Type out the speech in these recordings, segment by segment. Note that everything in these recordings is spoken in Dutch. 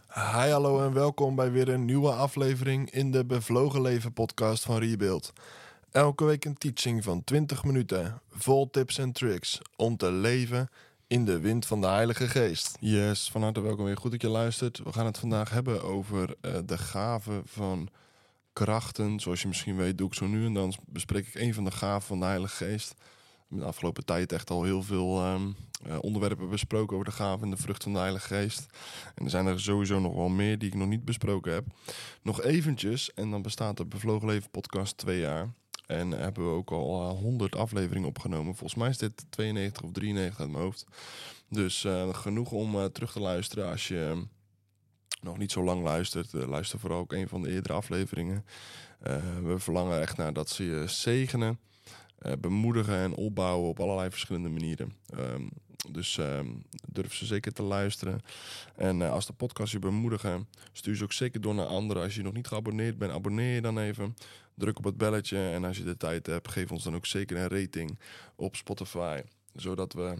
Hi, hallo en welkom bij weer een nieuwe aflevering in de Bevlogen Leven podcast van Rebuild. Elke week een teaching van 20 minuten, vol tips en tricks om te leven in de wind van de Heilige Geest. Yes, van harte welkom weer. Goed dat je luistert. We gaan het vandaag hebben over de gaven van krachten. Zoals je misschien weet doe ik zo nu en dan bespreek ik een van de gaven van de Heilige Geest. We hebben de afgelopen tijd echt al heel veel onderwerpen besproken over de gaven en de vrucht van de Heilige Geest. En er zijn er sowieso nog wel meer die ik nog niet besproken heb. Nog eventjes, en dan bestaat de Bevlogen Leven podcast 2 jaar. En hebben we ook al 100 afleveringen opgenomen. Volgens mij is dit 92 of 93 uit mijn hoofd. Dus genoeg om terug te luisteren als je nog niet zo lang luistert. Luister vooral ook een van de eerdere afleveringen. We verlangen echt naar dat ze je zegenen. Bemoedigen en opbouwen op allerlei verschillende manieren. Dus durf ze zeker te luisteren. En als de podcast je bemoedigen, stuur ze ook zeker door naar anderen. Als je nog niet geabonneerd bent, abonneer je dan even. Druk op het belletje en als je de tijd hebt, geef ons dan ook zeker een rating op Spotify. Zodat we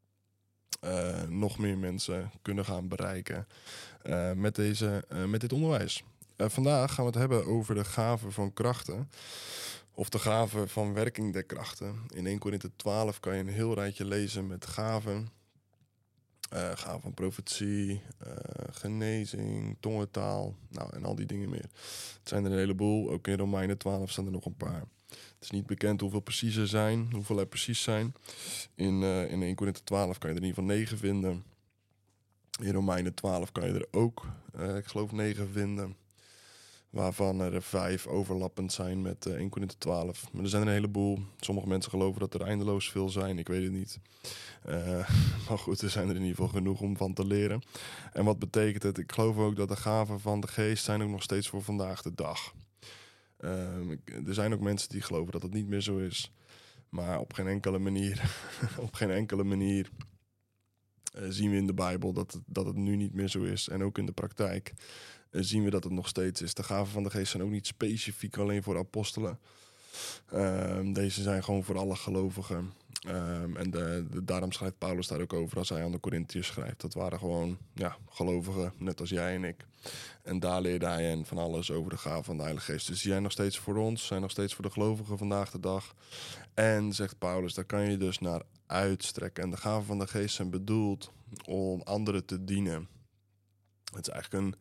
nog meer mensen kunnen gaan bereiken met dit onderwijs. Vandaag gaan we het hebben over de gaven van krachten. Of de gaven van werking der krachten. In 1 Korinthe 12 kan je een heel rijtje lezen met gaven. Gaven van profetie, genezing, tongentaal, en al die dingen meer. Het zijn er een heleboel. Ook in Romeinen 12 staan er nog een paar. Het is niet bekend hoeveel precies er zijn, hoeveel er precies zijn. In 1 Korinthe 12 kan je er in ieder geval 9 vinden. In Romeinen 12 kan je er ook, ik geloof 9 vinden. Waarvan er 5 overlappend zijn met 1 Korinthe 12. Maar er zijn er een heleboel. Sommige mensen geloven dat er eindeloos veel zijn. Ik weet het niet. Maar goed, er zijn er in ieder geval genoeg om van te leren. En wat betekent het? Ik geloof ook dat de gaven van de geest zijn ook nog steeds voor vandaag de dag. Er zijn ook mensen die geloven dat het niet meer zo is. Maar op geen enkele manier zien we in de Bijbel dat het nu niet meer zo is. En ook in de praktijk zien we dat het nog steeds is. De gaven van de geest zijn ook niet specifiek alleen voor apostelen. Deze zijn gewoon voor alle gelovigen. En daarom schrijft Paulus daar ook over als hij aan de Corinthiërs schrijft. Dat waren gewoon gelovigen, net als jij en ik. En daar leerde hij hen van alles over de gaven van de Heilige Geest. Dus die zijn nog steeds voor ons, zijn nog steeds voor de gelovigen vandaag de dag. En, zegt Paulus, daar kan je dus naar uitstrekken. En de gaven van de geest zijn bedoeld om anderen te dienen. Het is eigenlijk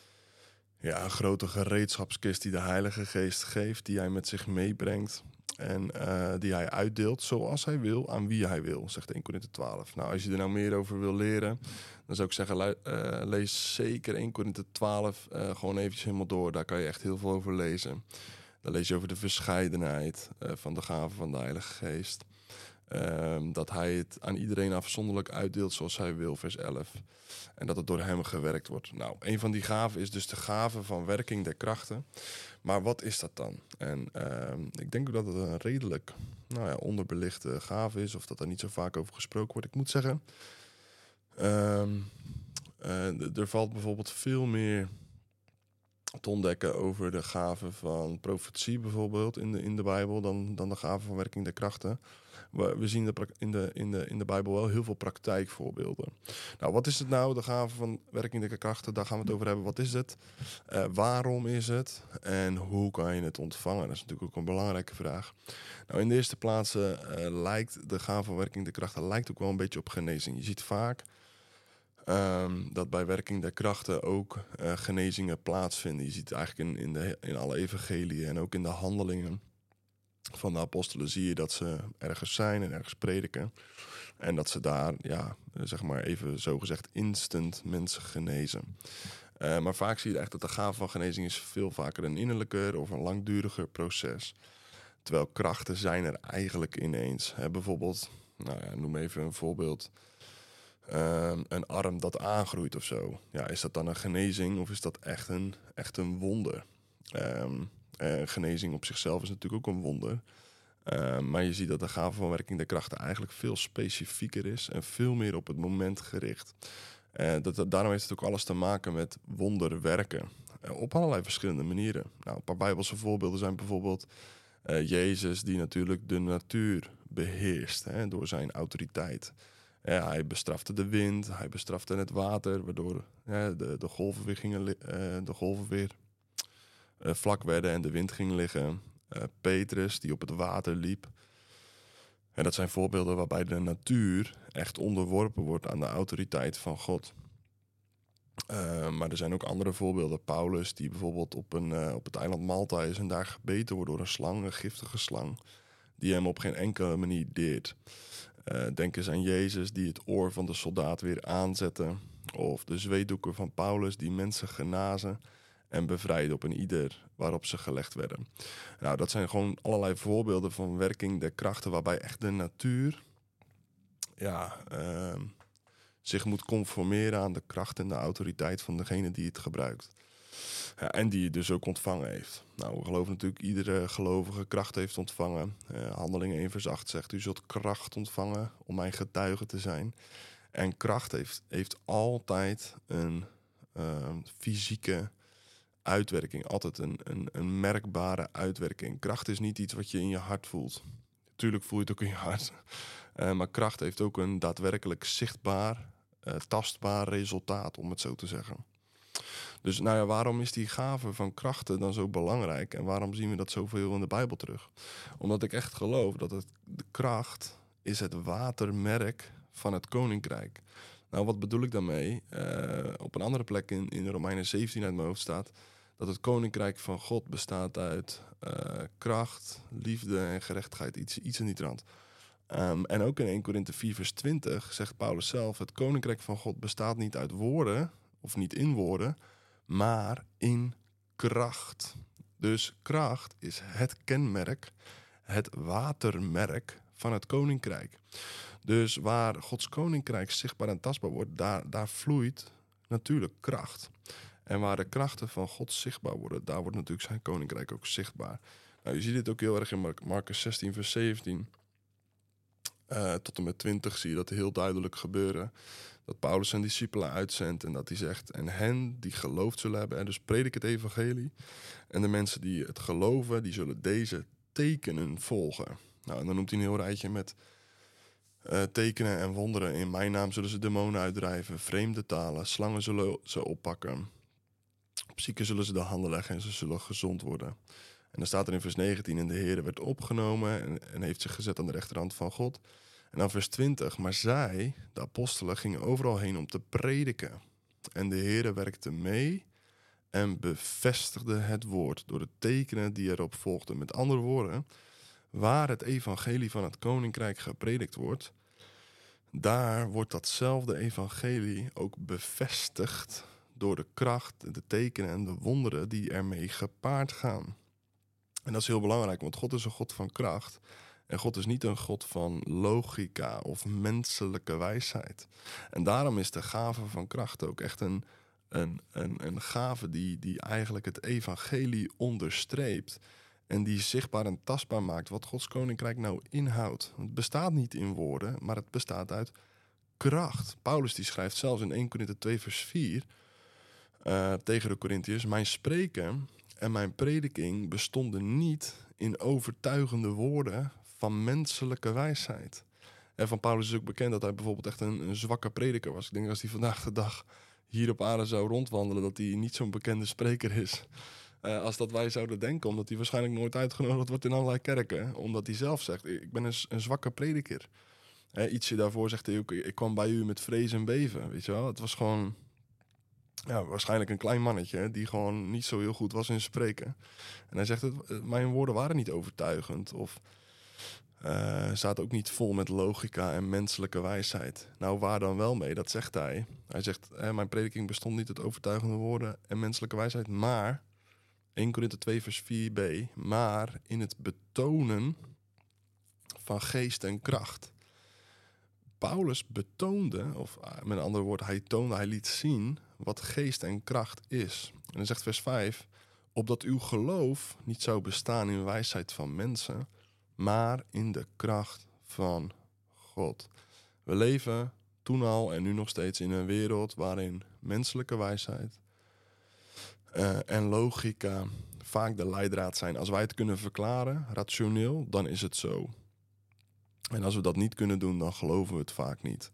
een grote gereedschapskist die de Heilige Geest geeft, die hij met zich meebrengt en die hij uitdeelt zoals hij wil, aan wie hij wil, zegt 1 Korinthe 12. Nou, als je er nou meer over wil leren, dan zou ik zeggen, lees zeker 1 Korinthe 12 gewoon eventjes helemaal door. Daar kan je echt heel veel over lezen. Dan lees je over de verscheidenheid van de gaven van de Heilige Geest. Dat hij het aan iedereen afzonderlijk uitdeelt zoals hij wil, vers 11. En dat het door hem gewerkt wordt. Nou, een van die gaven is dus de gave van werking der krachten. Maar wat is dat dan? En ik denk dat het een redelijk onderbelichte gave is. Of dat er niet zo vaak over gesproken wordt. Ik moet zeggen, er valt bijvoorbeeld veel meer te ontdekken over de gave van profetie bijvoorbeeld in de Bijbel dan de gave van werking der krachten. We zien in de Bijbel wel heel veel praktijkvoorbeelden. Nou, wat is het nou, de gave van werking der krachten? Daar gaan we het over hebben. Wat is het? Waarom is het? En hoe kan je het ontvangen? Dat is natuurlijk ook een belangrijke vraag. Nou, in de eerste plaats lijkt de gave van werking der krachten ook wel een beetje op genezing. Je ziet vaak dat bij werking der krachten ook genezingen plaatsvinden. Je ziet eigenlijk in alle evangeliën en ook in de handelingen van de apostelen zie je dat ze ergens zijn en ergens prediken. En dat ze daar, even zogezegd instant mensen genezen. Maar vaak zie je echt dat de gave van genezing is veel vaker een innerlijker of een langduriger proces. Terwijl krachten zijn er eigenlijk ineens. Bijvoorbeeld, noem even een voorbeeld. Een arm dat aangroeit of zo. Ja, is dat dan een genezing of is dat echt een wonder? Genezing op zichzelf is natuurlijk ook een wonder. Maar je ziet dat de gave van werking der krachten eigenlijk veel specifieker is en veel meer op het moment gericht. Daarom heeft het ook alles te maken met wonderwerken. Op allerlei verschillende manieren. Nou, een paar Bijbelse voorbeelden zijn bijvoorbeeld Jezus die natuurlijk de natuur beheerst door zijn autoriteit. Hij bestrafte de wind, hij bestrafte het water, waardoor de golven weer vlak werden en de wind ging liggen. Petrus, die op het water liep. En dat zijn voorbeelden waarbij de natuur echt onderworpen wordt aan de autoriteit van God. Maar er zijn ook andere voorbeelden. Paulus, die bijvoorbeeld op het eiland Malta is en daar gebeten wordt door een slang, een giftige slang, die hem op geen enkele manier deert. Denk eens aan Jezus, die het oor van de soldaat weer aanzette. Of de zweetdoeken van Paulus, die mensen genazen en bevrijden op een ieder waarop ze gelegd werden. Nou, dat zijn gewoon allerlei voorbeelden van werking der krachten, waarbij echt de natuur zich moet conformeren aan de kracht en de autoriteit van degene die het gebruikt. Ja, en die het dus ook ontvangen heeft. Nou, we geloven natuurlijk iedere gelovige kracht heeft ontvangen. Handelingen 1 vers 8 zegt, u zult kracht ontvangen om mijn getuige te zijn. En kracht heeft altijd een fysieke uitwerking. Altijd een merkbare uitwerking. Kracht is niet iets wat je in je hart voelt. Tuurlijk voel je het ook in je hart. Maar kracht heeft ook een daadwerkelijk zichtbaar, tastbaar resultaat, om het zo te zeggen. Dus waarom is die gave van krachten dan zo belangrijk? En waarom zien we dat zoveel in de Bijbel terug? Omdat ik echt geloof dat de kracht is het watermerk van het koninkrijk. Nou, wat bedoel ik daarmee? Op een andere plek in Romeinen 17 uit mijn hoofd staat dat het koninkrijk van God bestaat uit kracht, liefde en gerechtigheid. Iets in die trant. En ook in 1 Korinthe 4 vers 20 zegt Paulus zelf, het koninkrijk van God bestaat niet uit woorden, of niet in woorden, maar in kracht. Dus kracht is het kenmerk, het watermerk van het koninkrijk. Dus waar Gods koninkrijk zichtbaar en tastbaar wordt, daar vloeit natuurlijk kracht. En waar de krachten van God zichtbaar worden, daar wordt natuurlijk zijn koninkrijk ook zichtbaar. Nou, je ziet dit ook heel erg in Marcus 16 vers 17. Tot en met 20 zie je dat heel duidelijk gebeuren. Dat Paulus zijn discipelen uitzendt en dat hij zegt, en hen die geloofd zullen hebben, en dus predik het evangelie. En de mensen die het geloven, die zullen deze tekenen volgen. Nou, en dan noemt hij een heel rijtje met tekenen en wonderen. In mijn naam zullen ze demonen uitdrijven, vreemde talen, slangen zullen ze oppakken. Op zieken zullen ze de handen leggen en ze zullen gezond worden. En dan staat er in vers 19, en de Heer werd opgenomen en heeft zich gezet aan de rechterhand van God. En dan vers 20, maar zij, de apostelen, gingen overal heen om te prediken. En de Heer werkte mee en bevestigde het woord door de tekenen die erop volgden. Met andere woorden, waar het evangelie van het koninkrijk gepredikt wordt, daar wordt datzelfde evangelie ook bevestigd door de kracht, de tekenen en de wonderen die ermee gepaard gaan. En dat is heel belangrijk, want God is een God van kracht. En God is niet een God van logica of menselijke wijsheid. En daarom is de gave van kracht ook echt een gave die eigenlijk het evangelie onderstreept. En die zichtbaar en tastbaar maakt wat Gods koninkrijk nou inhoudt. Het bestaat niet in woorden, maar het bestaat uit kracht. Paulus die schrijft zelfs in 1 Korinthe 2 vers 4 tegen de Korintiërs, mijn spreken en mijn prediking bestonden niet in overtuigende woorden van menselijke wijsheid. En van Paulus is ook bekend dat hij bijvoorbeeld echt een zwakke prediker was. Ik denk als hij vandaag de dag hier op aarde zou rondwandelen, dat hij niet zo'n bekende spreker is. Als dat wij zouden denken, omdat hij waarschijnlijk nooit uitgenodigd wordt in allerlei kerken. Omdat hij zelf zegt, ik ben een zwakke prediker. Ietsje daarvoor zegt hij ook, ik kwam bij u met vrees en beven. Weet je wel? Het was gewoon waarschijnlijk een klein mannetje die gewoon niet zo heel goed was in spreken. En hij zegt, mijn woorden waren niet overtuigend of zaten ook niet vol met logica en menselijke wijsheid. Nou, waar dan wel mee? Dat zegt hij. Hij zegt, mijn prediking bestond niet uit overtuigende woorden en menselijke wijsheid, maar 1 Korinthe 2 vers 4b, maar in het betonen van geest en kracht. Paulus betoonde, of met andere woorden, hij liet zien wat geest en kracht is. En dan zegt vers 5, opdat uw geloof niet zou bestaan in wijsheid van mensen, maar in de kracht van God. We leven toen al en nu nog steeds in een wereld waarin menselijke wijsheid en logica vaak de leidraad zijn. Als wij het kunnen verklaren, rationeel, dan is het zo. En als we dat niet kunnen doen, dan geloven we het vaak niet.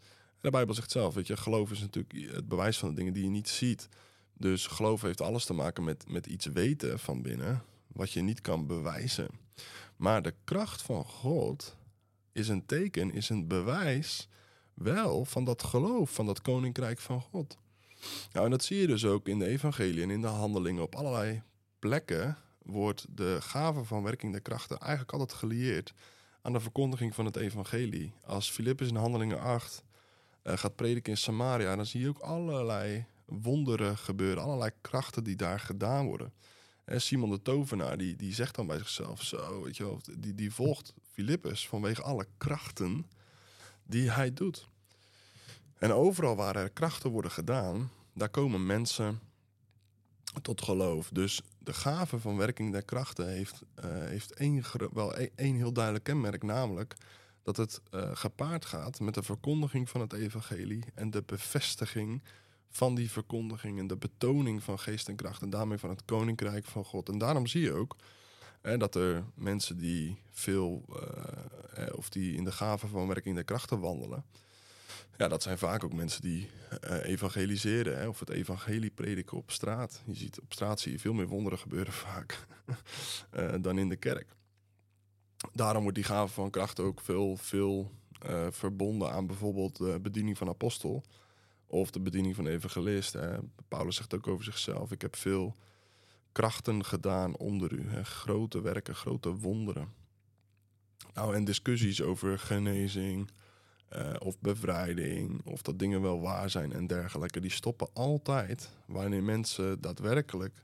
De Bijbel zegt zelf, weet je, geloof is natuurlijk het bewijs van de dingen die je niet ziet. Dus geloof heeft alles te maken met iets weten van binnen, wat je niet kan bewijzen. Maar de kracht van God is een teken, is een bewijs wel van dat geloof, van dat koninkrijk van God. Nou, en dat zie je dus ook in de evangelie en in de handelingen. Op allerlei plekken wordt de gave van werking der krachten eigenlijk altijd gelieerd aan de verkondiging van het evangelie. Als Filippus in Handelingen 8 gaat prediken in Samaria, dan zie je ook allerlei wonderen gebeuren, allerlei krachten die daar gedaan worden. En Simon de tovenaar, die zegt dan bij zichzelf zo, weet je wel, die volgt Filippus vanwege alle krachten die hij doet. En overal waar er krachten worden gedaan, daar komen mensen tot geloof. Dus de gave van werking der krachten heeft één heel duidelijk kenmerk, namelijk dat het gepaard gaat met de verkondiging van het evangelie en de bevestiging van die verkondiging en de betoning van geest en kracht en daarmee van het koninkrijk van God. En daarom zie je ook dat er mensen die of die in de gave van werking der krachten wandelen, ja, dat zijn vaak ook mensen die evangeliseren, of het evangelie prediken op straat. Op straat zie je veel meer wonderen gebeuren vaak dan in de kerk. Daarom wordt die gave van kracht ook veel verbonden aan bijvoorbeeld de bediening van apostel of de bediening van evangelist. Paulus zegt ook over zichzelf, ik heb veel krachten gedaan onder u. Grote werken, grote wonderen. Nou, en discussies over genezing of bevrijding, of dat dingen wel waar zijn en dergelijke, die stoppen altijd wanneer mensen daadwerkelijk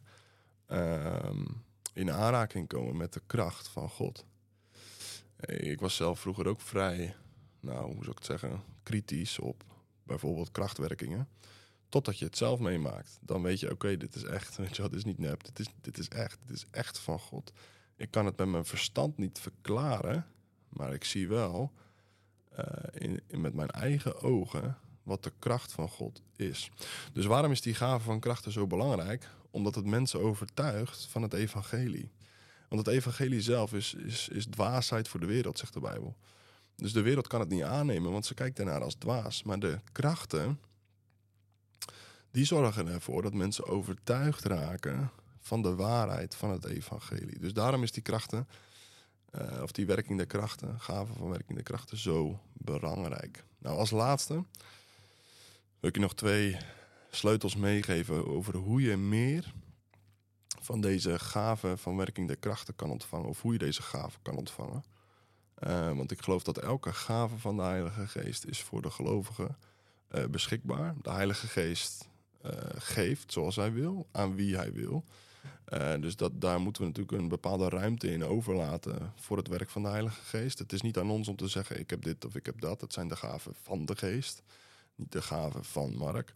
in aanraking komen met de kracht van God. Ik was zelf vroeger ook vrij, hoe zou ik het zeggen, kritisch op bijvoorbeeld krachtwerkingen. Totdat je het zelf meemaakt. Dan weet je, oké, dit is echt, weet je wel, dit is niet nep, dit is echt van God. Ik kan het met mijn verstand niet verklaren, maar ik zie wel met mijn eigen ogen wat de kracht van God is. Dus waarom is die gave van krachten zo belangrijk? Omdat het mensen overtuigt van het evangelie. Want het evangelie zelf is dwaasheid voor de wereld, zegt de Bijbel. Dus de wereld kan het niet aannemen, want ze kijkt ernaar als dwaas. Maar de krachten, die zorgen ervoor dat mensen overtuigd raken van de waarheid van het evangelie. Dus daarom is die krachten, of die werking der krachten, gave van werking der krachten, zo belangrijk. Nou, als laatste wil ik je nog 2 sleutels meegeven over hoe je meer van deze gave van werking der krachten kan ontvangen, of hoe je deze gave kan ontvangen. Want ik geloof dat elke gave van de Heilige Geest is voor de gelovigen beschikbaar. De Heilige Geest geeft zoals hij wil, aan wie hij wil. Dus daar moeten we natuurlijk een bepaalde ruimte in overlaten voor het werk van de Heilige Geest. Het is niet aan ons om te zeggen, ik heb dit of ik heb dat. Het zijn de gaven van de Geest, niet de gaven van Mark.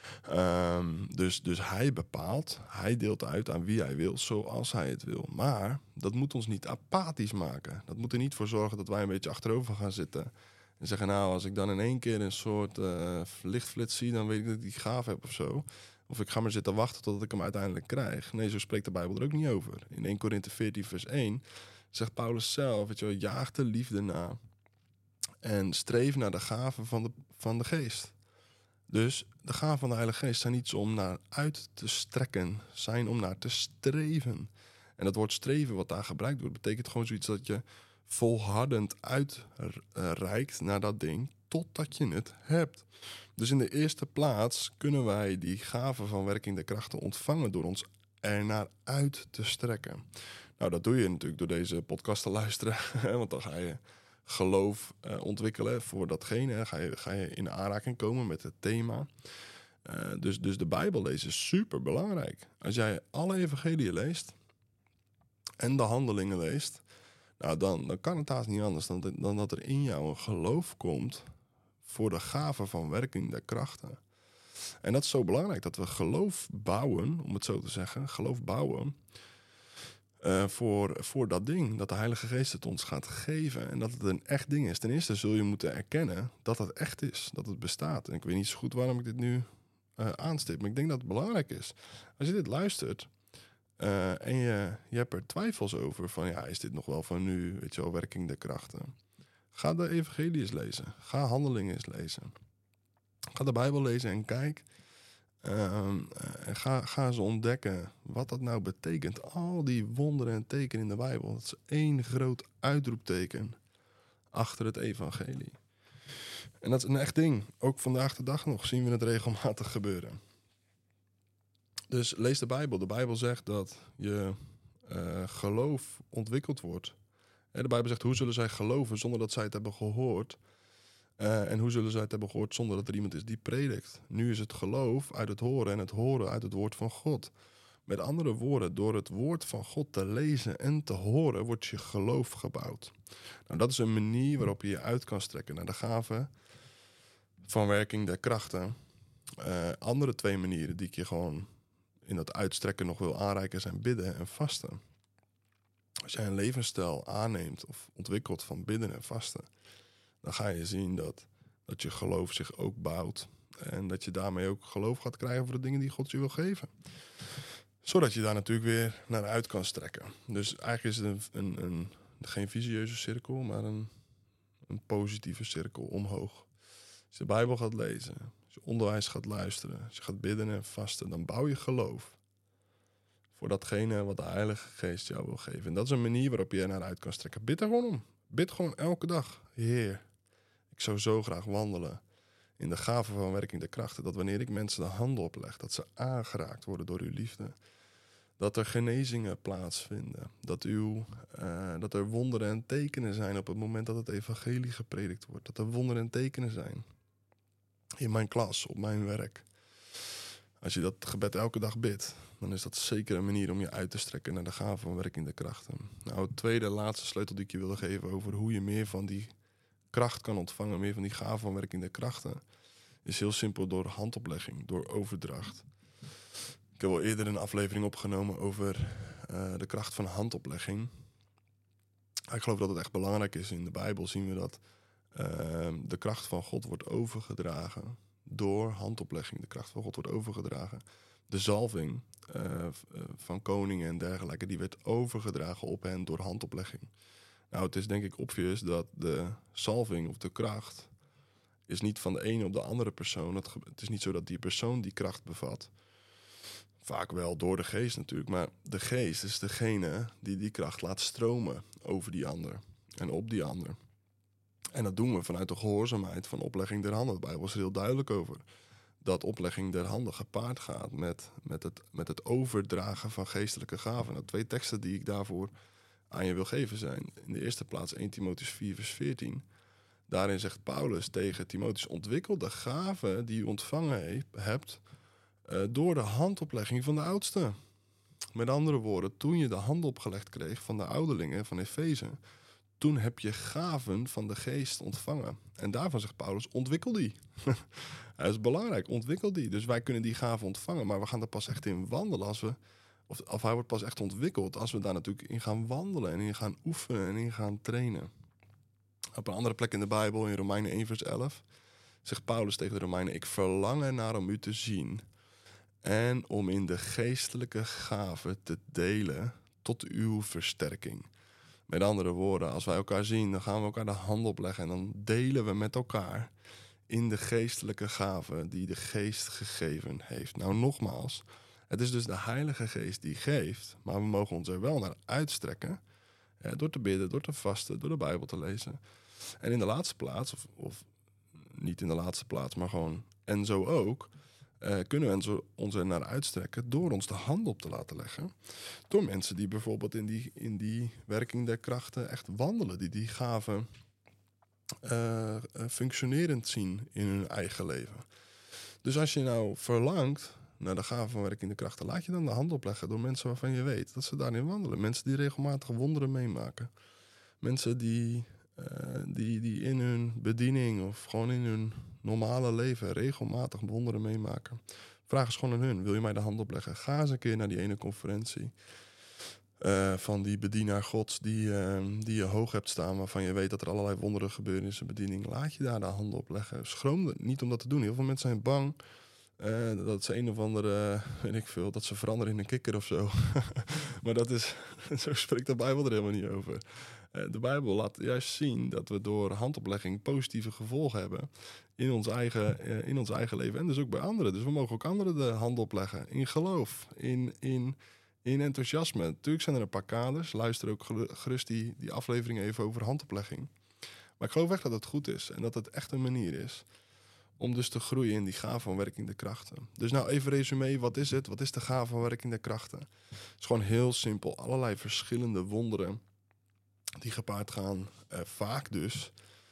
Dus hij bepaalt, hij deelt uit aan wie hij wil, zoals hij het wil. Maar dat moet ons niet apathisch maken. Dat moet er niet voor zorgen dat wij een beetje achterover gaan zitten en zeggen, als ik dan in één keer een soort lichtflits zie, dan weet ik dat ik die gave heb of zo. Of ik ga maar zitten wachten totdat ik hem uiteindelijk krijg. Nee, zo spreekt de Bijbel er ook niet over. In 1 Korinthe 14 vers 1 zegt Paulus zelf, weet je wel, jaag de liefde na en streef naar de gave van de Geest. Dus de gaven van de Heilige Geest zijn niet om naar uit te strekken, zijn om naar te streven. En dat woord streven wat daar gebruikt wordt, betekent gewoon zoiets dat je volhardend uitreikt naar dat ding totdat je het hebt. Dus in de eerste plaats kunnen wij die gaven van werking der krachten ontvangen door ons er naar uit te strekken. Nou, dat doe je natuurlijk door deze podcast te luisteren, want dan ga je geloof ontwikkelen voor datgene. Ga je in aanraking komen met het thema. Dus de Bijbel lezen is super belangrijk. Als jij alle evangeliën leest en de handelingen leest, dan kan het haast niet anders dan dat er in jou een geloof komt voor de gave van werking der krachten. En dat is zo belangrijk, dat we geloof bouwen, om het zo te zeggen, geloof bouwen voor dat ding, dat de Heilige Geest het ons gaat geven en dat het een echt ding is. Ten eerste zul je moeten erkennen dat het echt is, dat het bestaat. En ik weet niet zo goed waarom ik dit nu aanstip, maar ik denk dat het belangrijk is. Als je dit luistert en je hebt er twijfels over van, is dit nog wel van nu, weet je wel, werking der krachten. Ga de evangelie eens lezen, ga handelingen eens lezen. Ga de Bijbel lezen en kijk. En ga eens ontdekken wat dat nou betekent. Al die wonderen en tekenen in de Bijbel. Dat is één groot uitroepteken achter het evangelie. En dat is een echt ding. Ook vandaag de dag nog zien we het regelmatig gebeuren. Dus lees de Bijbel. De Bijbel zegt dat je geloof ontwikkeld wordt. De Bijbel zegt, hoe zullen zij geloven zonder dat zij het hebben gehoord? En hoe zullen zij het hebben gehoord zonder dat er iemand is die predikt? Nu is het geloof uit het horen en het horen uit het woord van God. Met andere woorden, door het woord van God te lezen en te horen, wordt je geloof gebouwd. Nou, dat is een manier waarop je je uit kan strekken naar de gave van werking der krachten. Andere twee manieren die ik je gewoon in dat uitstrekken nog wil aanreiken zijn bidden en vasten. Als jij een levensstijl aanneemt of ontwikkelt van bidden en vasten, dan ga je zien dat je geloof zich ook bouwt. En dat je daarmee ook geloof gaat krijgen voor de dingen die God je wil geven. Zodat je daar natuurlijk weer naar uit kan strekken. Dus eigenlijk is het geen visieuze cirkel, maar een positieve cirkel omhoog. Als je de Bijbel gaat lezen, als je onderwijs gaat luisteren, als je gaat bidden en vasten, dan bouw je geloof voor datgene wat de Heilige Geest jou wil geven. En dat is een manier waarop je er naar uit kan strekken. Bid er gewoon om. Bid gewoon elke dag. Heer, ik zou zo graag wandelen in de gave van werking der krachten. Dat wanneer ik mensen de handen opleg, dat ze aangeraakt worden door uw liefde. Dat er genezingen plaatsvinden. Dat er wonderen en tekenen zijn op het moment dat het evangelie gepredikt wordt. Dat er wonderen en tekenen zijn. In mijn klas, op mijn werk. Als je dat gebed elke dag bidt, dan is dat zeker een manier om je uit te strekken naar de gave van werking der krachten. Nou, het tweede, laatste sleutel die ik je wilde geven over hoe je meer van die kracht kan ontvangen, meer van die gave van werking der krachten, is heel simpel door handoplegging, door overdracht. Ik heb al eerder een aflevering opgenomen over de kracht van handoplegging. Ik geloof dat het echt belangrijk is. In de Bijbel zien we dat de kracht van God wordt overgedragen door handoplegging. De kracht van God wordt overgedragen. De zalving van koningen en dergelijke, die werd overgedragen op hen door handoplegging. Nou, het is denk ik obvious dat de zalving of de kracht is niet van de ene op de andere persoon. Het is niet zo dat die persoon die kracht bevat. Vaak wel door de geest natuurlijk, maar de geest is degene die kracht laat stromen over die ander en op die ander. En dat doen we vanuit de gehoorzaamheid van oplegging der handen. De Bijbel is er heel duidelijk over. Dat oplegging der handen gepaard gaat met het overdragen van geestelijke gaven. Nou, 2 teksten die ik daarvoor aan je wil geven zijn. In de eerste plaats 1 Timotheüs 4 vers 14. Daarin zegt Paulus tegen Timotheüs: ontwikkel de gaven die u ontvangen hebt door de handoplegging van de oudsten. Met andere woorden, toen je de hand opgelegd kreeg van de ouderlingen van Efeze, toen heb je gaven van de geest ontvangen. En daarvan zegt Paulus, ontwikkel die. Dat is belangrijk, ontwikkel die. Dus wij kunnen die gaven ontvangen, maar we gaan er pas echt in wandelen als we... Of hij wordt pas echt ontwikkeld als we daar natuurlijk in gaan wandelen en in gaan oefenen en in gaan trainen. Op een andere plek in de Bijbel, in Romeinen 1 vers 11, zegt Paulus tegen de Romeinen: ik verlang ernaar om u te zien en om in de geestelijke gaven te delen tot uw versterking. Met andere woorden, als wij elkaar zien, dan gaan we elkaar de hand opleggen en dan delen we met elkaar in de geestelijke gaven die de geest gegeven heeft. Nou, nogmaals, het is dus de Heilige Geest die geeft, maar we mogen ons er wel naar uitstrekken, door te bidden, door te vasten, door de Bijbel te lezen. En in de laatste plaats, of niet in de laatste plaats, maar gewoon en zo ook, kunnen we ons er naar uitstrekken door ons de hand op te laten leggen. Door mensen die bijvoorbeeld in die werking der krachten echt wandelen, die gaven functionerend zien in hun eigen leven. Dus als je nou verlangt naar de gave van werking der krachten, laat je dan de hand opleggen door mensen waarvan je weet dat ze daarin wandelen. Mensen die regelmatig wonderen meemaken. Mensen die in hun bediening of gewoon in hun normale leven regelmatig wonderen meemaken. Vraag eens gewoon aan hun: wil je mij de hand opleggen? Ga eens een keer naar die ene conferentie van die bedienaar Gods die je hoog hebt staan, waarvan je weet dat er allerlei wonderen gebeuren in zijn bediening. Laat je daar de hand opleggen. Schroom niet om dat te doen. Heel veel mensen zijn bang Dat is een of andere, weet ik veel, dat ze veranderen in een kikker of zo. Maar zo spreekt de Bijbel er helemaal niet over. De Bijbel laat juist zien dat we door handoplegging positieve gevolgen hebben in ons eigen leven en dus ook bij anderen. Dus we mogen ook anderen de hand opleggen in geloof, in enthousiasme. Natuurlijk zijn er een paar kaders. Luister ook gerust die aflevering even over handoplegging. Maar ik geloof echt dat het goed is en dat het echt een manier is om dus te groeien in die gave van werkende krachten. Dus nou even resume, wat is het? Wat is de gave van werkende krachten? Het is gewoon heel simpel. Allerlei verschillende wonderen die gepaard gaan, vaak dus,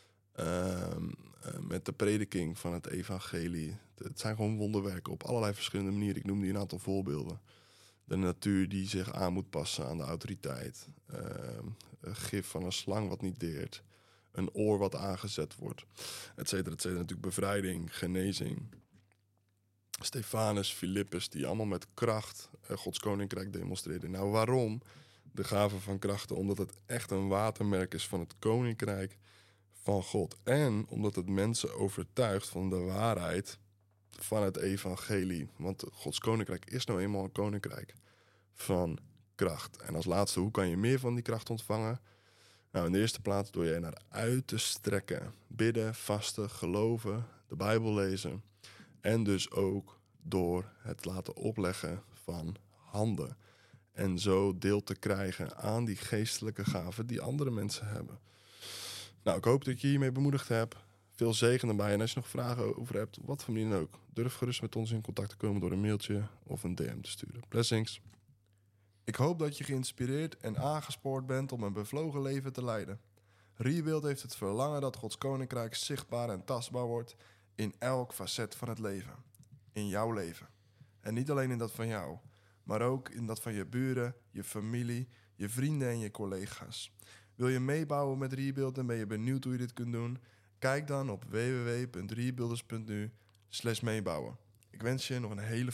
met de prediking van het evangelie. Het zijn gewoon wonderwerken op allerlei verschillende manieren. Ik noemde een aantal voorbeelden. De natuur die zich aan moet passen aan de autoriteit. Een gif van een slang wat niet deert. Een oor wat aangezet wordt. Et cetera, et cetera. Natuurlijk bevrijding, genezing. Stefanus, Filippus, die allemaal met kracht Gods koninkrijk demonstreerden. Nou, waarom de gave van krachten? Omdat het echt een watermerk is van het koninkrijk van God. En omdat het mensen overtuigt van de waarheid van het evangelie. Want Gods koninkrijk is nou eenmaal een koninkrijk van kracht. En als laatste, hoe kan je meer van die kracht ontvangen? Nou, in de eerste plaats door je naar uit te strekken. Bidden, vasten, geloven, de Bijbel lezen. En dus ook door het laten opleggen van handen. En zo deel te krijgen aan die geestelijke gaven die andere mensen hebben. Nou, ik hoop dat je hiermee bemoedigd hebt. Veel zegen erbij. En als je nog vragen over hebt, wat voor manier dan ook, durf gerust met ons in contact te komen door een mailtje of een DM te sturen. Blessings. Ik hoop dat je geïnspireerd en aangespoord bent om een bevlogen leven te leiden. Rebuild heeft het verlangen dat Gods koninkrijk zichtbaar en tastbaar wordt in elk facet van het leven. In jouw leven. En niet alleen in dat van jou, maar ook in dat van je buren, je familie, je vrienden en je collega's. Wil je meebouwen met Rebuild en ben je benieuwd hoe je dit kunt doen? Kijk dan op www.rebuilders.nu/meebouwen. Ik wens je nog een hele